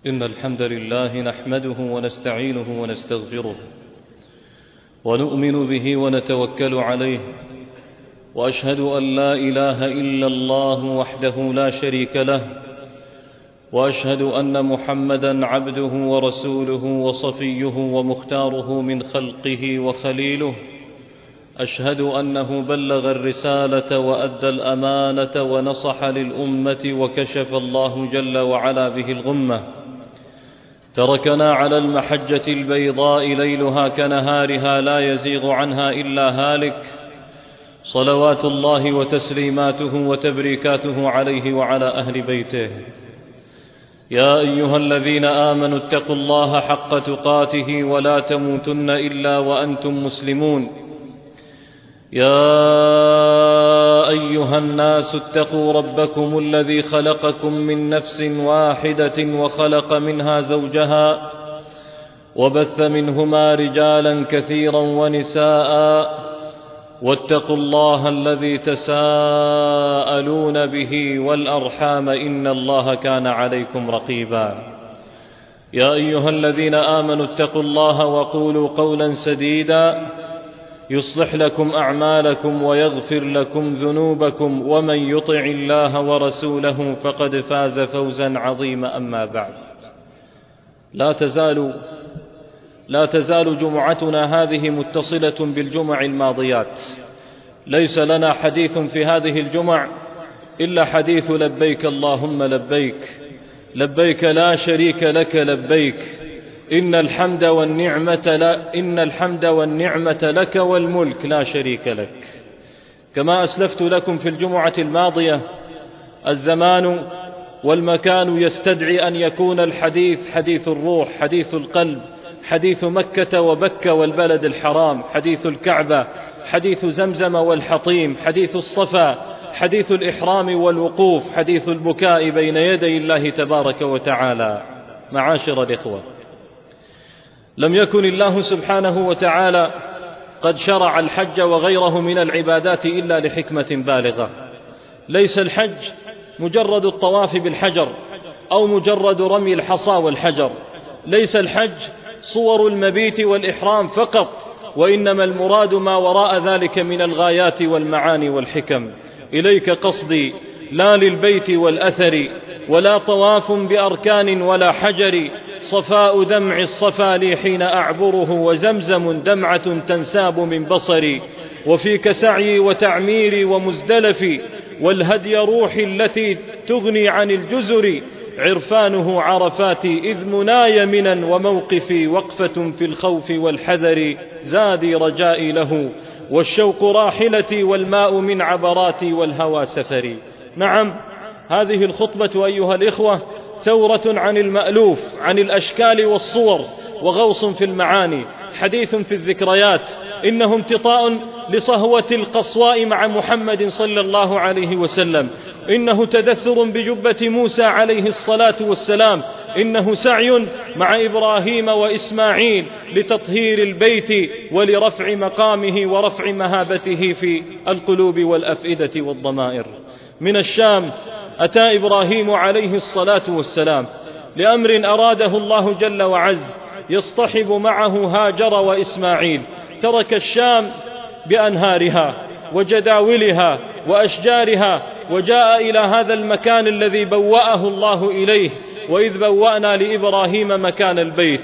إن الحمد لله نحمده ونستعينه ونستغفره ونؤمن به ونتوكل عليه، وأشهد أن لا إله إلا الله وحده لا شريك له، وأشهد أن محمدًا عبده ورسوله وصفيه ومختاره من خلقه وخليله. أشهد أنه بلغ الرسالة وأدى الأمانة ونصح للأمة وكشف الله جل وعلا به الغمة. تركنا على المحجة البيضاء ليلها كنهارها لا يزيغ عنها إلا هالك، صلوات الله وتسليماته وتبريكاته عليه وعلى أهل بيته. يا أيها الذين آمنوا اتقوا الله حق تقاته ولا تموتن إلا وأنتم مسلمون. يا أيها الناس اتقوا ربكم الذي خلقكم من نفس واحدة وخلق منها زوجها وبث منهما رجالا كثيرا ونساء، واتقوا الله الذي تساءلون به والأرحام إن الله كان عليكم رقيبا. يا أيها الذين آمنوا اتقوا الله وقولوا قولا سديدا يصلح لكم أعمالكم ويغفر لكم ذنوبكم، ومن يطع الله ورسوله فقد فاز فوزا عظيما. أما بعد، لا تزال جمعتنا هذه متصلة بالجمع الماضيات. ليس لنا حديث في هذه الجمع إلا حديث لبيك اللهم لبيك، لبيك لا شريك لك لبيك، إن الحمد والنعمة لك والملك لا شريك لك. كما أسلفت لكم في الجمعة الماضية، الزمان والمكان يستدعي أن يكون الحديث حديث الروح، حديث القلب، حديث مكة وبكة والبلد الحرام، حديث الكعبة، حديث زمزم والحطيم، حديث الصفا، حديث الإحرام والوقوف، حديث البكاء بين يدي الله تبارك وتعالى. معاشر الإخوة، لم يكن الله سبحانه وتعالى قد شرع الحج وغيره من العبادات إلا لحكمة بالغة. ليس الحج مجرد الطواف بالحجر أو مجرد رمي الحصى والحجر، ليس الحج صور المبيت والإحرام فقط، وإنما المراد ما وراء ذلك من الغايات والمعاني والحكم. إليك قصدي لا للبيت والأثر، ولا طواف بأركان ولا حجر، صفاء دمع الصفا لي حين أعبره، وزمزم دمعة تنساب من بصري، وفيك سعي وتعميري ومزدلفي، والهدي روحي التي تغني عن الجزر، عرفانه عرفاتي إذ مناي منا، وموقفي وقفة في الخوف والحذر، زادي رجائي له والشوق راحلتي، والماء من عبراتي والهوى سفري. نعم، هذه الخطبة أيها الإخوة ثورة عن المألوف، عن الأشكال والصور، وغوص في المعاني، حديث في الذكريات. إنه امتطاء لصهوة القصواء مع محمد صلى الله عليه وسلم، إنه تدثر بجبة موسى عليه الصلاة والسلام، إنه سعي مع إبراهيم وإسماعيل لتطهير البيت ولرفع مقامه ورفع مهابته في القلوب والأفئدة والضمائر. من الشام أتى إبراهيم عليه الصلاة والسلام لأمر أراده الله جل وعز، يصطحب معه هاجر وإسماعيل. ترك الشام بأنهارها وجداولها وأشجارها، وجاء إلى هذا المكان الذي بوأه الله إليه. وإذ بوأنا لإبراهيم مكان البيت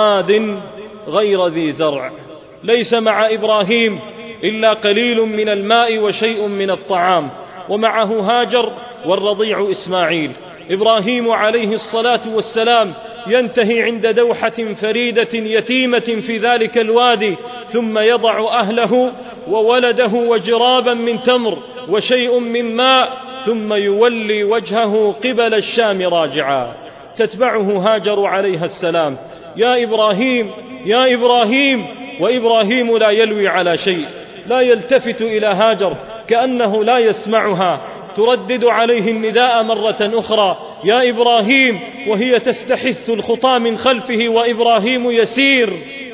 واد غير ذي زرع، ليس مع إبراهيم إلا قليل من الماء وشيء من الطعام، ومعه هاجر والرضيع إسماعيل. إبراهيم عليه الصلاة والسلام ينتهي عند دوحة فريدة يتيمة في ذلك الوادي، ثم يضع أهله وولده وجرابا من تمر وشيء من ماء، ثم يولي وجهه قبل الشام راجعا. تتبعه هاجر عليها السلام: يا إبراهيم يا إبراهيم، وإبراهيم لا يلوي على شيء، لا يلتفت إلى هاجر كأنه لا يسمعها، تردد عليه النداء مرة أخرى: يا إبراهيم، وهي تستحث الخطى من خلفه وإبراهيم يسير،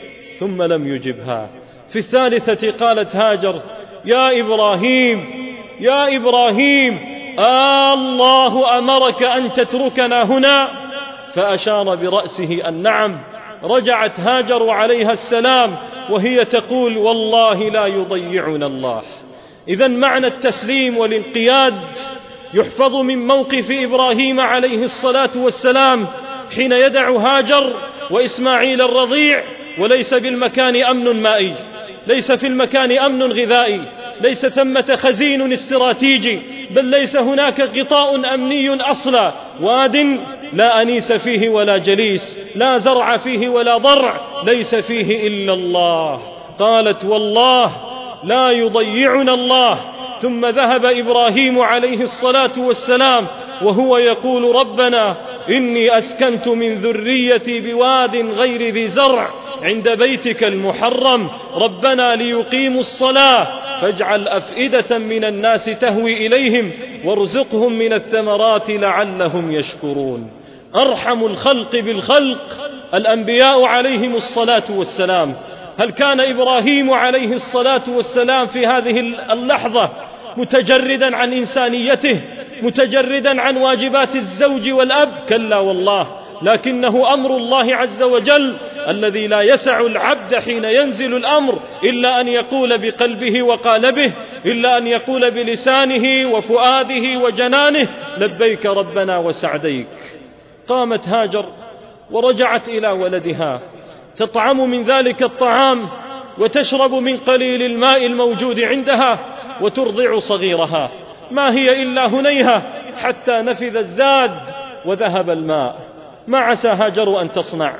ثم لم يجبها. في الثالثة قالت هاجر: يا إبراهيم يا إبراهيم، الله أمرك أن تتركنا هنا؟ فأشار برأسه النعم. رجعت هاجر عليها السلام وهي تقول والله لا يضيعنا الله. إذن معنى التسليم والانقياد يحفظ من موقف إبراهيم عليه الصلاة والسلام حين يدع هاجر وإسماعيل الرضيع، وليس بالمكان أمن مائي، ليس في المكان أمن غذائي، ليس ثمة خزين استراتيجي، بل ليس هناك غطاء أمني أصلا، واد لا أنيس فيه ولا جليس، لا زرع فيه ولا ضرع، ليس فيه إلا الله. قالت والله لا يضيعنا الله. ثم ذهب إبراهيم عليه الصلاة والسلام وهو يقول ربنا إني أسكنت من ذريتي بواد غير ذي زرع عند بيتك المحرم ربنا ليقيموا الصلاة فاجعل أفئدة من الناس تهوي إليهم وارزقهم من الثمرات لعلهم يشكرون. أرحم الخلق بالخلق الأنبياء عليهم الصلاة والسلام. هل كان إبراهيم عليه الصلاة والسلام في هذه اللحظة متجردا عن إنسانيته، متجردا عن واجبات الزوج والأب؟ كلا والله، لكنه أمر الله عز وجل الذي لا يسع العبد حين ينزل الأمر إلا أن يقول بقلبه وقالبه، إلا أن يقول بلسانه وفؤاده وجنانه لبيك ربنا وسعديك. قامت هاجر ورجعت إلى ولدها تطعم من ذلك الطعام وتشرب من قليل الماء الموجود عندها وترضع صغيرها. ما هي إلا هنيهة حتى نفذ الزاد وذهب الماء. ما عسى هاجر أن تصنع؟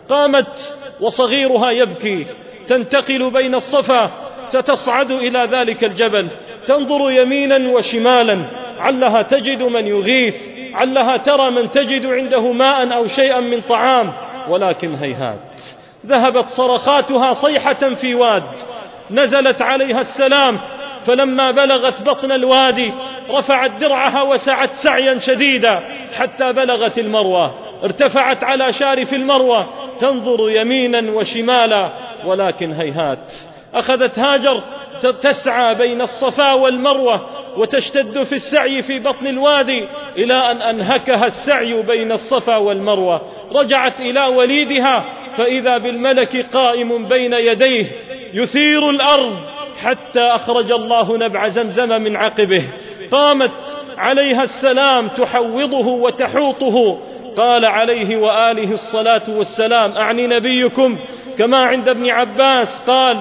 قامت وصغيرها يبكي، تنتقل بين الصفا فتصعد إلى ذلك الجبل، تنظر يمينا وشمالا علها تجد من يغيث، علها ترى من تجد عنده ماء أو شيئا من طعام، ولكن هيهات. ذهبت صرخاتها صيحة في واد. نزلت عليها السلام، فلما بلغت بطن الوادي رفعت درعها وسعت سعيا شديدا حتى بلغت المروة. ارتفعت على شارف المروة تنظر يمينا وشمالا، ولكن هيهات. أخذت هاجر تسعى بين الصفا والمروة وتشتد في السعي في بطن الوادي إلى أن أنهكها السعي بين الصفا والمروة. رجعت إلى وليدها فإذا بالملك قائم بين يديه يثير الأرض حتى أخرج الله نبع زمزم من عقبه. قامت عليها السلام تحوضه وتحوطه. قال عليه وآله الصلاة والسلام أعني نبيكم كما عند ابن عباس قال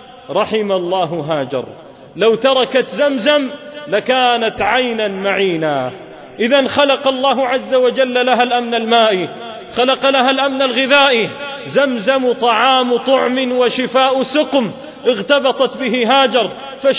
رحم الله هاجر لو تركت زمزم لكانت عينا معينا. إذن خلق الله عز وجل لها الأمن المائي، خلق لها الأمن الغذائي. زمزم طعام طعم وشفاء سقم. اغتبطت به هاجر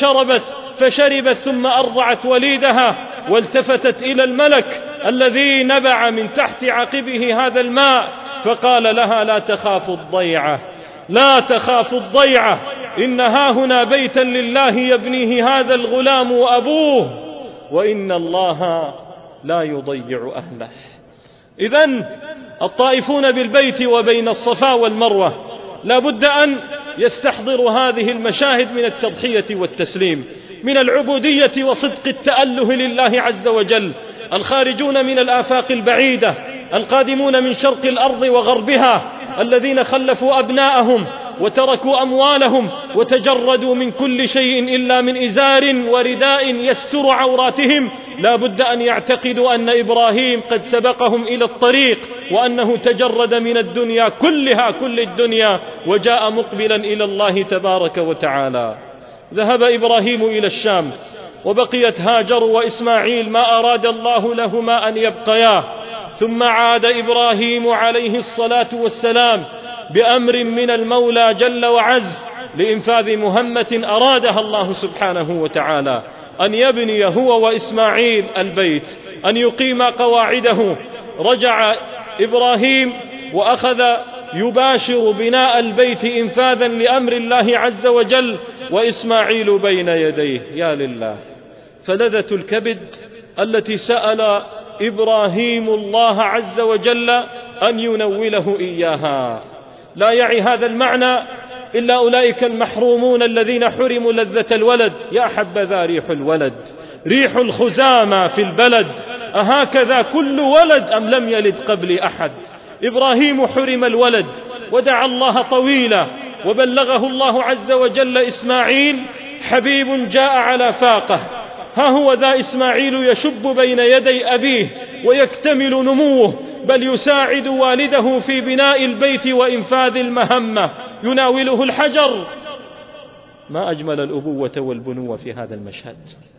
فشربت ثم أرضعت وليدها، والتفتت إلى الملك الذي نبع من تحت عقبه هذا الماء فقال لها لا تخاف الضيعة، لا تخاف الضيعة، إن هاهنا بيتا لله يبنيه هذا الغلام وأبوه وإن الله لا يضيع أهله. إذن الطائفون بالبيت وبين الصفا والمروة لا بد أن يستحضروا هذه المشاهد من التضحية والتسليم، من العبودية وصدق التأله لله عز وجل. الخارجون من الآفاق البعيدة، القادمون من شرق الأرض وغربها، الذين خلفوا أبناءهم وتركوا أموالهم وتجردوا من كل شيء إلا من إزار ورداء يستر عوراتهم، لا بد أن يعتقدوا أن إبراهيم قد سبقهم إلى الطريق، وأنه تجرد من الدنيا كلها، كل الدنيا، وجاء مقبلا إلى الله تبارك وتعالى. ذهب إبراهيم إلى الشام وبقيت هاجر وإسماعيل ما أراد الله لهما أن يبقيا. ثم عاد إبراهيم عليه الصلاة والسلام بأمر من المولى جل وعز لإنفاذ مهمة أرادها الله سبحانه وتعالى، أن يبني هو وإسماعيل البيت، أن يقيم قواعده. رجع إبراهيم وأخذ يباشر بناء البيت إنفاذا لأمر الله عز وجل، وإسماعيل بين يديه. يا لله، فلذة الكبد التي سأل إبراهيم الله عز وجل أن ينوله إياها. لا يعي هذا المعنى إلا أولئك المحرومون الذين حرموا لذة الولد. يا حبذا ريح الولد ريح الخزامى في البلد، أهكذا كل ولد أم لم يلد قبلي أحد؟ إبراهيم حرم الولد ودعا الله طويلا، وبلغه الله عز وجل إسماعيل حبيب جاء على فاقه. ها هو ذا إسماعيل يشب بين يدي أبيه ويكتمل نموه، بل يساعد والده في بناء البيت وإنفاذ المهمة، يناوله الحجر. ما أجمل الأبوة والبنوة في هذا المشهد.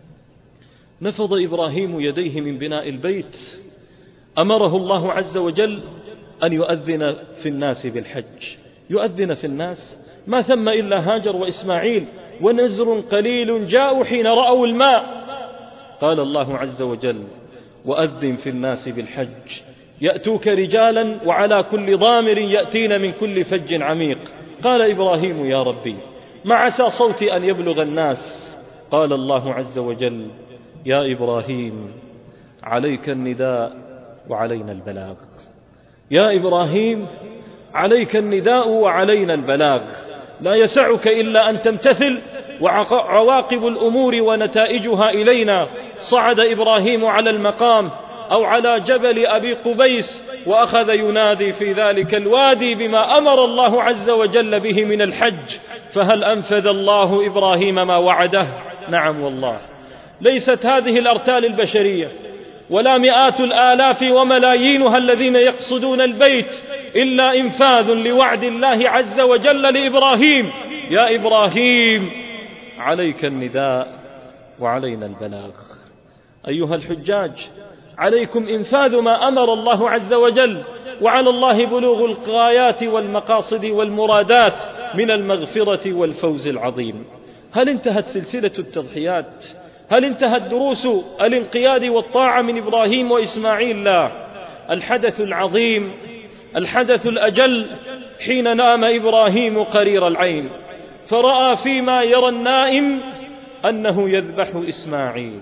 نفض إبراهيم يديه من بناء البيت، أمره الله عز وجل أن يؤذن في الناس بالحج. يؤذن في الناس، ما ثم إلا هاجر وإسماعيل ونزر قليل جاءوا حين رأوا الماء. قال الله عز وجل: وأذن في الناس بالحج يأتوك رجالا وعلى كل ضامر يأتين من كل فج عميق. قال إبراهيم: يا ربي ما عسى صوتي أن يبلغ الناس؟ قال الله عز وجل: يا إبراهيم عليك النداء وعلينا البلاغ. يا إبراهيم عليك النداء وعلينا البلاغ، لا يسعك إلا أن تمتثل، وعواقب الأمور ونتائجها إلينا. صعد إبراهيم على المقام أو على جبل أبي قبيس، وأخذ ينادي في ذلك الوادي بما أمر الله عز وجل به من الحج. فهل أنفذ الله إبراهيم ما وعده؟ نعم والله. ليست هذه الأرتال البشرية ولا مئات الآلاف وملايينها الذين يقصدون البيت إلا إنفاذ لوعد الله عز وجل لإبراهيم: يا إبراهيم عليك النداء وعلينا البلاغ. أيها الحجاج، عليكم إنفاذ ما أمر الله عز وجل، وعلى الله بلوغ الغايات والمقاصد والمرادات من المغفرة والفوز العظيم. هل انتهت سلسلة التضحيات؟ هل انتهت دروس الانقياد والطاعة من إبراهيم وإسماعيل؟ لا. الحدث العظيم، الحدث الأجل، حين نام إبراهيم قرير العين فرأى فيما يرى النائم أنه يذبح إسماعيل.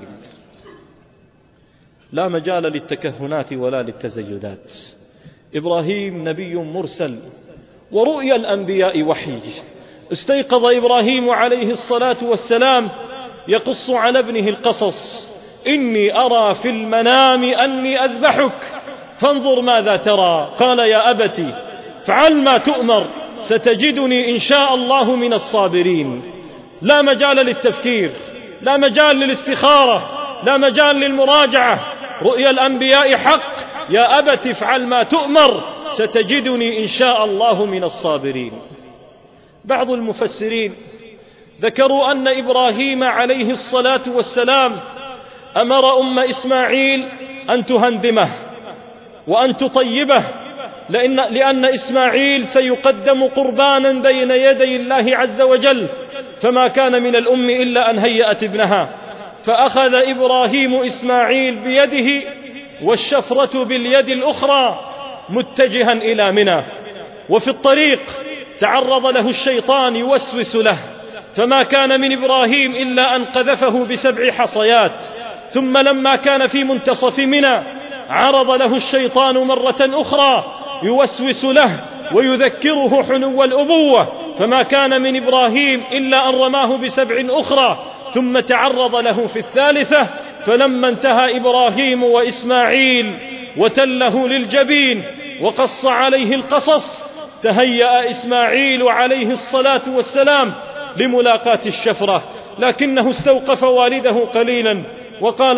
لا مجال للتكهنات ولا للتزيدات. إبراهيم نبي مرسل، ورؤيا الأنبياء وحي. استيقظ إبراهيم عليه الصلاة والسلام يقص على ابنه القصص: إني أرى في المنام أني أذبحك فانظر ماذا ترى. قال: يا أبتي فعل ما تؤمر ستجدني إن شاء الله من الصابرين. لا مجال للتفكير، لا مجال للاستخارة، لا مجال للمراجعة. رؤيا الأنبياء حق: يا أبت افعل ما تؤمر ستجدني إن شاء الله من الصابرين. بعض المفسرين ذكروا أن إبراهيم عليه الصلاة والسلام أمر أم إسماعيل أن تهندمه وأن تطيبه، لأن إسماعيل سيقدم قربانا بين يدي الله عز وجل، فما كان من الأم إلا أن هيأت ابنها. فأخذ إبراهيم إسماعيل بيده والشفرة باليد الأخرى متجها إلى منى. وفي الطريق تعرض له الشيطان يوسوس له، فما كان من إبراهيم إلا أن قذفه ب7 حصيات. ثم لما كان في منتصف منى عرض له الشيطان مرة أخرى يوسوس له ويذكره حنو الأبوة، فما كان من إبراهيم إلا أن رماه ب7 أخرى. ثم تعرض له في الثالثة، فلما انتهى إبراهيم وإسماعيل وتله للجبين وقص عليه القصص، تهيأ إسماعيل عليه الصلاة والسلام لملاقاة الشفرة، لكنه استوقف والده قليلا وقال: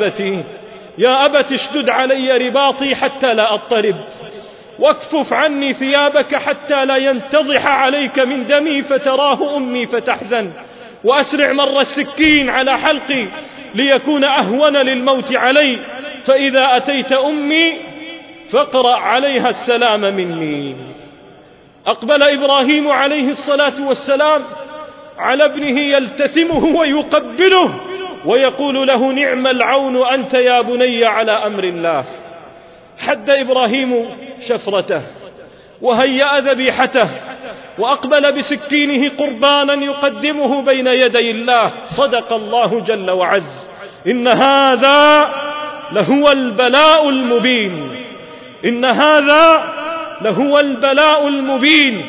يا أبت اشدد علي رباطي حتى لا أضطرب، واكفف عني ثيابك حتى لا ينتضح عليك من دمي فتراه أمي فتحزن، وأسرع مر السكين على حلقي ليكون أهون للموت علي، فإذا أتيت أمي فاقرأ عليها السلام مني. أقبل إبراهيم عليه الصلاة والسلام على ابنه يلتثمه ويقبله ويقول له: نعم العون أنت يا بني على أمر الله. حد إبراهيم شفرته وهيأ ذبيحته وأقبل بسكينه قربانا يقدمه بين يدي الله. صدق الله جل وعز: إن هذا لهو البلاء المبين، إن هذا لهو البلاء المبين.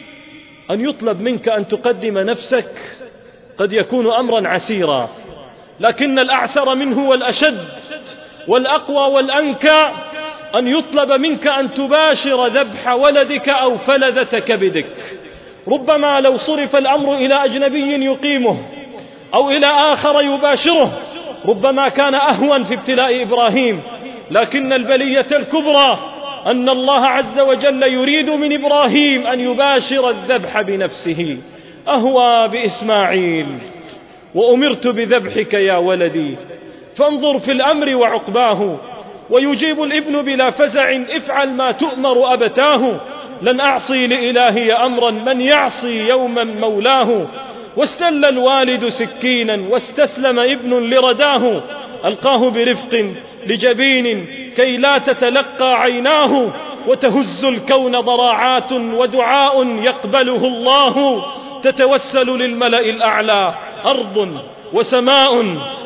أن يطلب منك أن تقدم نفسك قد يكون أمرا عسيرا، لكن الأعسر منه والأشد والأقوى والأنكى أن يطلب منك أن تباشر ذبح ولدك أو فلذة كبدك. ربما لو صرف الأمر إلى أجنبي يقيمه أو إلى آخر يباشره ربما كان أهون في ابتلاء إبراهيم، لكن البلية الكبرى أن الله عز وجل يريد من إبراهيم أن يباشر الذبح بنفسه. أهوى بإسماعيل وأمرت بذبحك يا ولدي، فانظر في الأمر وعقباه. ويجيب الابن بلا فزع افعل ما تؤمر أبتاه، لن أعصي لإلهي أمرا من يعصي يوما مولاه. واستل الوالد سكينا واستسلم ابن لرداه، ألقاه برفق لجبين كي لا تتلقى عيناه. وتهز الكون ضراعات ودعاء يقبله الله، تتوسل للملأ الأعلى أرض وسماء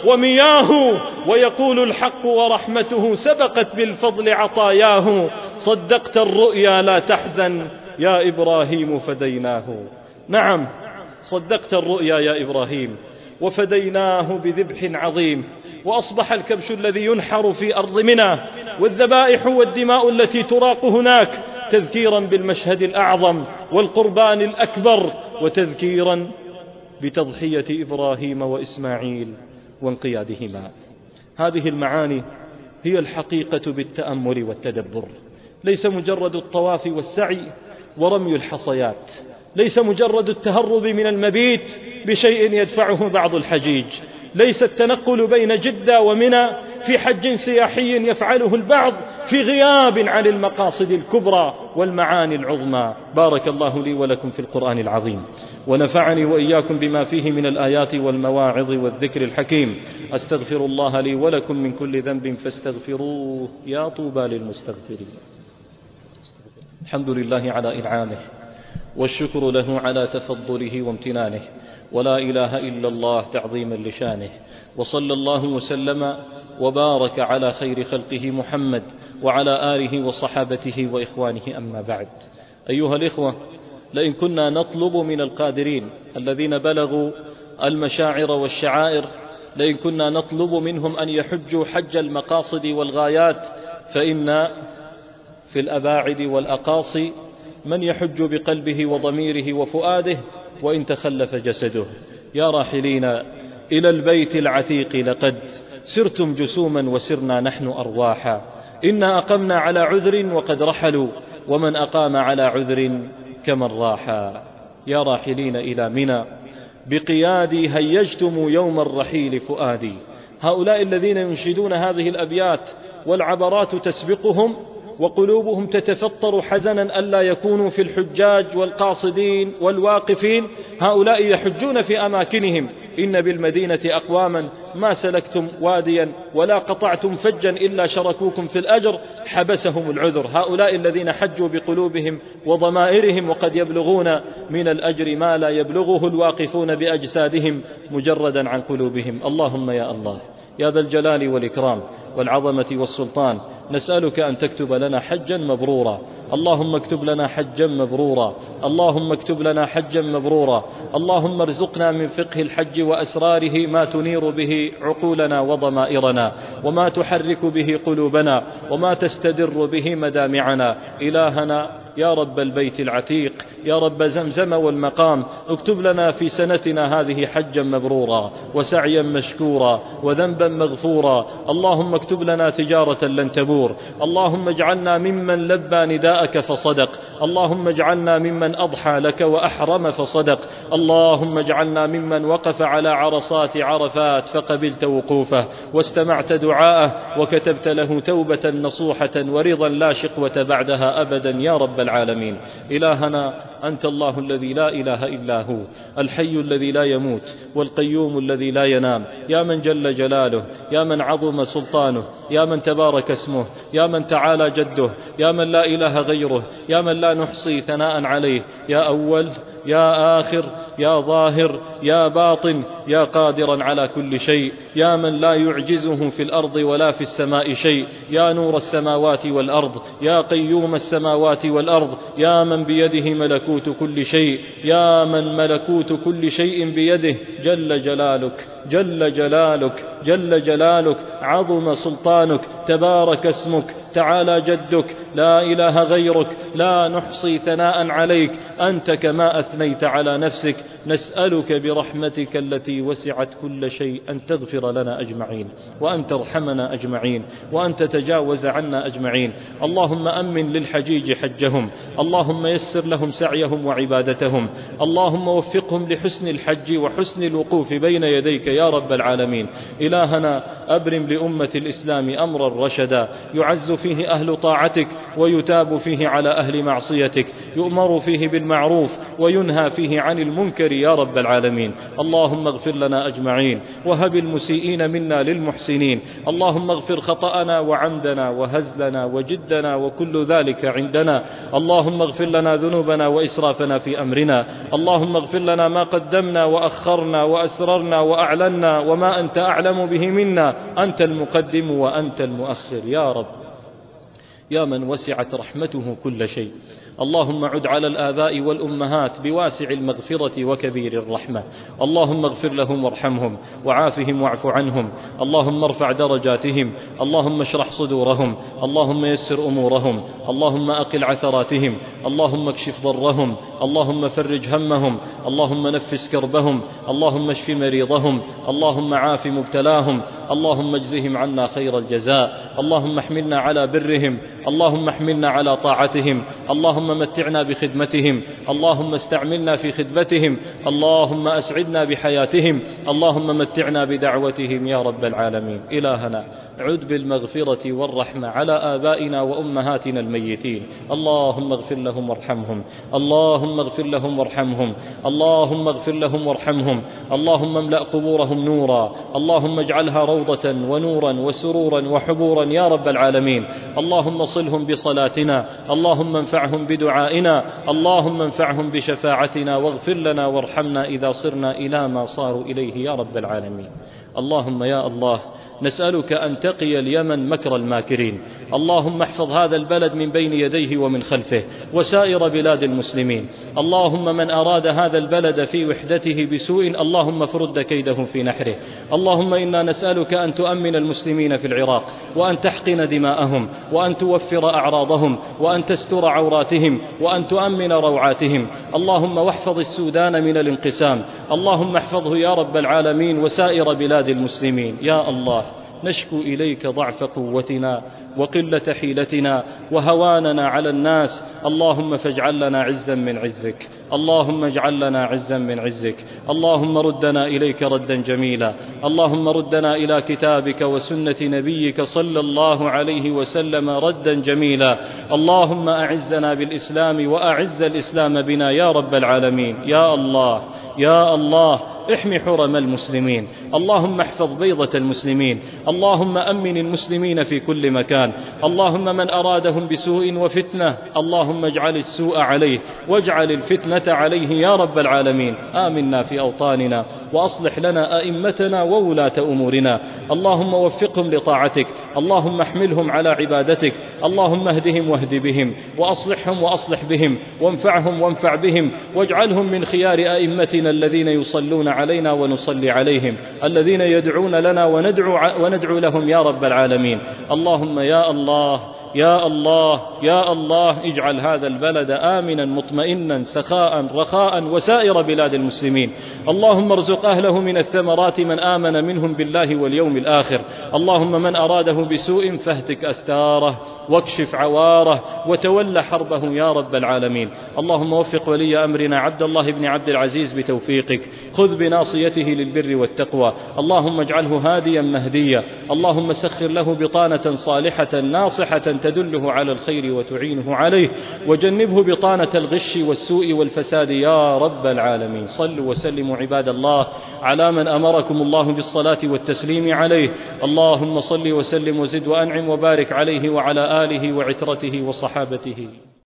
ومياه. ويقول الحق ورحمته سبقت بالفضل عطاياه، صدقت الرؤيا لا تحزن يا إبراهيم فديناه. نعم صدقت الرؤيا يا إبراهيم وفديناه بذبح عظيم، وأصبح الكبش الذي ينحر في أرض منى والذبائح والدماء التي تراق هناك تذكيرا بالمشهد الأعظم والقربان الأكبر، وتذكيرا بتضحية إبراهيم وإسماعيل وانقيادهما. هذه المعاني هي الحقيقة بالتأمل والتدبر، ليس مجرد الطواف والسعي ورمي الحصيات، ليس مجرد التهرب من المبيت بشيء يدفعه بعض الحجيج، ليس التنقل بين جدة ومنى في حج سياحي يفعله البعض في غياب عن المقاصد الكبرى والمعاني العظمى. بارك الله لي ولكم في القرآن العظيم، ونفعني وإياكم بما فيه من الآيات والمواعظ والذكر الحكيم. أستغفر الله لي ولكم من كل ذنب فاستغفروه يا طوبى للمستغفرين. الحمد لله على إنعامه، والشكر له على تفضله وامتنانه، ولا إله إلا الله تعظيما لشانه. وصلى الله وسلم وبارك على خير خلقه محمد وعلى آله وصحابته وإخوانه، أما بعد. أيها الإخوة، لئن كنا نطلب من القادرين الذين بلغوا المشاعر والشعائر، لئن كنا نطلب منهم أن يحجوا حج المقاصد والغايات، فإن في الأباعد والأقاصي من يحج بقلبه وضميره وفؤاده وإن تخلف جسده. يا راحلين إلى البيت العتيق لقد سرتم جسوما وسرنا نحن أرواحا، إنا أقمنا على عذر وقد رحلوا، ومن أقام على عذر كمن راحا. يا راحلين إلى منى بقيادي هيجتم يوم الرحيل فؤادي. هؤلاء الذين ينشدون هذه الأبيات والعبرات تسبقهم وقلوبهم تتفطر حزنا ألا يكونوا في الحجاج والقاصدين والواقفين، هؤلاء يحجون في أماكنهم. إن بالمدينة أقواما ما سلكتم واديا ولا قطعتم فجا إلا شركوكم في الأجر حبسهم العذر. هؤلاء الذين حجوا بقلوبهم وضمائرهم وقد يبلغون من الأجر ما لا يبلغه الواقفون بأجسادهم مجردا عن قلوبهم. اللهم يا الله يا ذا الجلال والإكرام والعظمة والسلطان، نسألك أن تكتب لنا حجا مبرورا. اللهم اكتب لنا حجا مبرورا، اللهم اكتب لنا حجا مبرورا. اللهم ارزقنا من فقه الحج وأسراره ما تنير به عقولنا وضمائرنا، وما تحرك به قلوبنا، وما تستدر به مدامعنا. إلهنا يا رب البيت العتيق، يا رب زمزم والمقام، اكتب لنا في سنتنا هذه حجا مبرورا وسعيا مشكورا وذنبا مغفورا. اللهم اكتب لنا تجارة لن تبور. اللهم اجعلنا ممن لبى نداءك فصدق. اللهم اجعلنا ممن أضحى لك وأحرم فصدق. اللهم اجعلنا ممن وقف على عرصات عرفات فقبلت وقوفه واستمعت دعاءه وكتبت له توبة نصوحة ورضا لا شقوة بعدها أبدا يا رب العالمين. إلهنا أنت الله الذي لا إله إلا هو، الحي الذي لا يموت والقيوم الذي لا ينام، يا من جل جلاله، يا من عظم سلطانه، يا من تبارك اسمه، يا من تعالى جده، يا من لا إله غيره، يا من لا نحصي ثناء عليه، يا أول يا آخر يا ظاهر يا باطن يا قادرا على كل شيء، يا من لا يعجزه في الأرض ولا في السماء شيء، يا نور السماوات والأرض، يا قيوم السماوات والأرض، يا من بيده ملكوت كل شيء، يا من ملكوت كل شيء بيده، جل جلالك جل جلالك جل جلالك، عظم سلطانك، تبارك اسمك، تعالى جدك، لا إله غيرك، لا نحصي ثناء عليك، أنت كما أثنيت على نفسك. نسألك برحمتك التي وسعت كل شيء أن تغفر لنا أجمعين، وأن ترحمنا أجمعين، وأن تتجاوز عنا أجمعين. اللهم أمن للحجيج حجهم، اللهم يسر لهم سعيهم وعبادتهم، اللهم وفقهم لحسن الحج وحسن الوقوف بين يديك يا رب العالمين. إلهنا أبرم لأمة الإسلام أمرا رشدا، يعز فيه أهل طاعتك ويتاب فيه على أهل معصيتك، يؤمر فيه بالمعروف وينهى فيه عن المنكر يا رب العالمين. اللهم اغفر لنا أجمعين، وهب المسيئين منا للمحسنين. اللهم اغفر خطأنا وعمدنا وهزلنا وجدنا وكل ذلك عندنا. اللهم اغفر لنا ذنوبنا وإسرافنا في أمرنا. اللهم اغفر لنا ما قدمنا وأخرنا وأسررنا وأعلنا وما أنت أعلم به منا، أنت المقدم وأنت المؤخر يا رب، يا من وسعت رحمته كل شيء. اللهم عد على الآباء والأمهات بواسع المغفرة وكبير الرحمة. اللهم اغفر لهم وارحمهم وعافهم واعف عنهم. اللهم ارفع درجاتهم، اللهم اشرح صدورهم، اللهم يسر أمورهم، اللهم أقل عثراتهم، اللهم اكشف ضرهم، اللهم فرج همهم، اللهم نفس كربهم، اللهم اشف مريضهم، اللهم عاف مبتلاهم، اللهم اجزهم عنا خير الجزاء. اللهم احملنا على برهم، اللهم احملنا على طاعتهم، اللهم متعنا بخدمتهم، اللهم استعملنا في خدمتهم، اللهم أسعدنا بحياتهم، اللهم متعنا بدعوتهم يا رب العالمين. إلهنا عد بالمغفرة والرحمة على آبائنا وأمهاتنا الميتين، اللهم اغفر لهم وارحمهم، اللهم اغفر لهم وارحمهم، اللهم اغفر لهم وارحمهم، اللهم املأ قبورهم نورا، اللهم اجعلها روضة ونورا وسرورا وحبورا يا رب العالمين. اللهم صلهم بصلاتنا، اللهم انفعهم بدعائنا، اللهم انفعهم بشفاعتنا، واغفر لنا وارحمنا إذا صرنا إلى ما صاروا إليه يا رب العالمين. اللهم يا الله نسألك أن تقي اليمن مكر الماكرين. اللهم احفظ هذا البلد من بين يديه ومن خلفه وسائر بلاد المسلمين. اللهم من أراد هذا البلد في وحدته بسوء اللهم فرد كيده في نحره. اللهم إنا نسألك أن تؤمن المسلمين في العراق، وأن تحقن دماءهم، وأن توفر أعراضهم، وأن تستر عوراتهم، وأن تؤمن روعاتهم. اللهم واحفظ السودان من الانقسام، اللهم احفظه يا رب العالمين وسائر بلاد المسلمين. يا الله نشكو إليك ضعف قوتنا وقلة حيلتنا وهواننا على الناس، اللهم فاجعل لنا عزا من عزك، اللهم اجعل لنا عزا من عزك. اللهم ردنا إليك ردا جميلا، اللهم ردنا إلى كتابك وسنة نبيك صلى الله عليه وسلم ردا جميلا. اللهم أعزنا بالإسلام وأعز الإسلام بنا يا رب العالمين. يا الله يا الله احمي حرم المسلمين، اللهم احفظ بيضة المسلمين، اللهم أمن المسلمين في كل مكان. اللهم من أرادهم بسوء وفتنة اللهم اجعل السوء عليه واجعل الفتنة عليه يا رب العالمين. آمنا في أوطاننا وأصلح لنا أئمتنا وولاة أمورنا، اللهم وفقهم لطاعتك، اللهم احملهم على عبادتك، اللهم اهدهم واهد بهم، وأصلحهم وأصلح بهم، وانفعهم وانفع بهم، واجعلهم من خيار أئمتنا الذين يصلون علينا ونصلي عليهم، الذين يدعون لنا وندعو لهم يا رب العالمين. اللهم يا الله يا الله يا الله اجعل هذا البلد آمنا مطمئنا سخاء رخاء وسائر بلاد المسلمين. اللهم ارزق أهله من الثمرات من آمن منهم بالله واليوم الآخر. اللهم من أراده بسوء فاهتك أستاره واكشف عواره وتول حربه يا رب العالمين. اللهم وفق ولي أمرنا عبد الله بن عبد العزيز بتوفيقك، خذ بناصيته للبر والتقوى، اللهم اجعله هاديا مهديا، اللهم سخر له بطانة صالحة ناصحة تدله على الخير وتعينه عليه، وجنبه بطانة الغش والسوء والفساد يا رب العالمين. صلوا وسلموا عباد الله على من أمركم الله بالصلاة والتسليم عليه. اللهم صل وسلم وزد وأنعم وبارك عليه وعلى آله وعترته وصحابته.